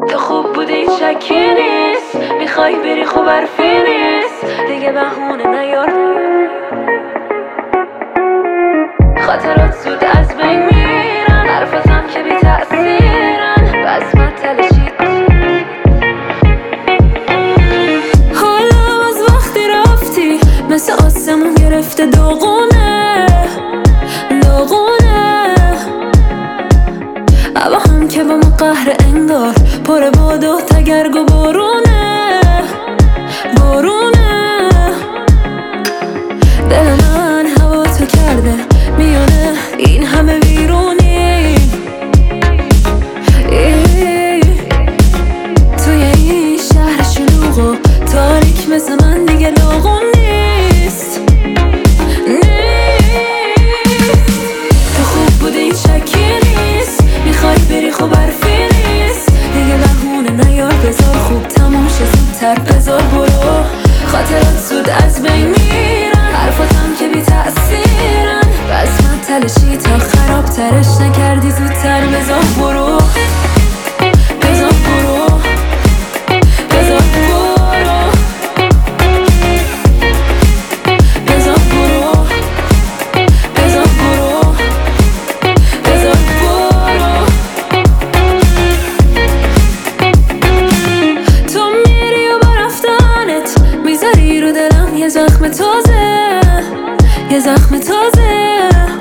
تو خوب بودی این شکی نیست، میخوای بری خوب حرفی نیست، دیگه بهونه نیار. خاطرات زود از بین میرن، حرفاتم که بی تأثیرن، بس مطلشی. حالا از وقتی رفتی مثل آسمون گرفته داغونه داغونه. هوا هم که با ما قهر انگار، پر باد و تگرگ و بارونه بارونه. دل من هوا تو کرده میونه این همه ویرونی. توی این شهر شلوغ و تاریک مثل من دیگه لاغون نیست. تو خوب بودی این شکی نیست، میخوای بری خوب حرفی نیست، دیگه بهونه نیار. بذار خوب تموم شه زودتر، بذار برو. خاطرات زود از بین میرن، حرفاتم که بی تأثیرن، بس مطلشی تا خراب ترش نکردی زودتر. بذار برو بذار برو بذار برو بذار برو بذار برو بذار برو. تو میری و با رفتنت میذاری رو دلم یه زخم تازه یه زخم تازه.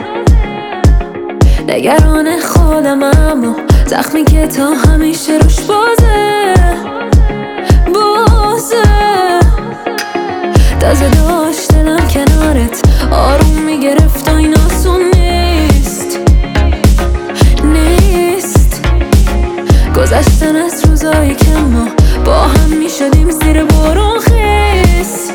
نگران خودم اما زخمی که تا همیشه روش بازه بازه. تازه داشت دلم کنارت آروم میگرفت و این آسون نیست نیست. گذشتن از روزایی که ما با هم میشدیم زیر بارون خیس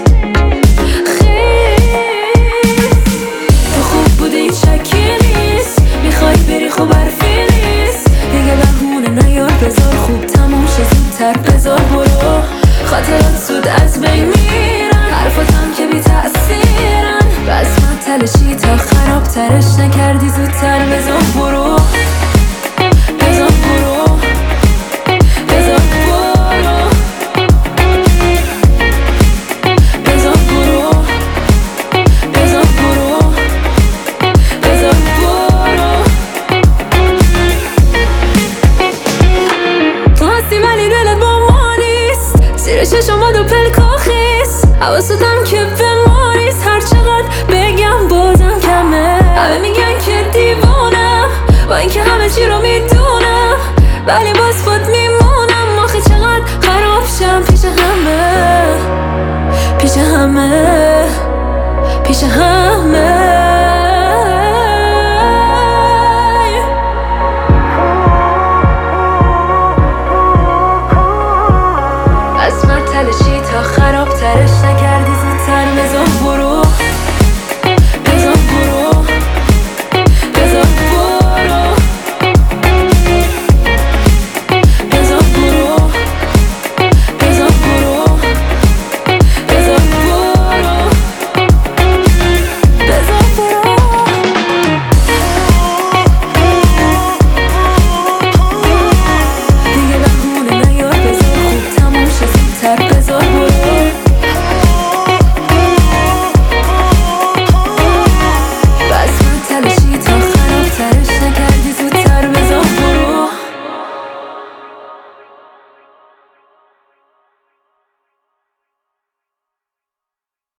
خیس. تو خوب بودی این شکی نیست، میخوای بری خوب حرفی نیست، دیگه بهونه نیار. بذار خوب تموم شه زودتر، بذار برو. خاطرات زود از بین میرن، حرفاتم که بی تأثیرن، بس مطلشی تا خراب ترش نکردی زودتر. بذار برو بذار برو بذار برو بذار برو بذار برو بذار برو. تو هستی ولی دلت با ما نیست، زیر چشم دو پلکا خیس، حواستم که به ما نیست. هر چقدر بگم بازم کمه، همه میگن که دیوانم با اینکه همه چی رو میدونم، ولی باز خود میمونم.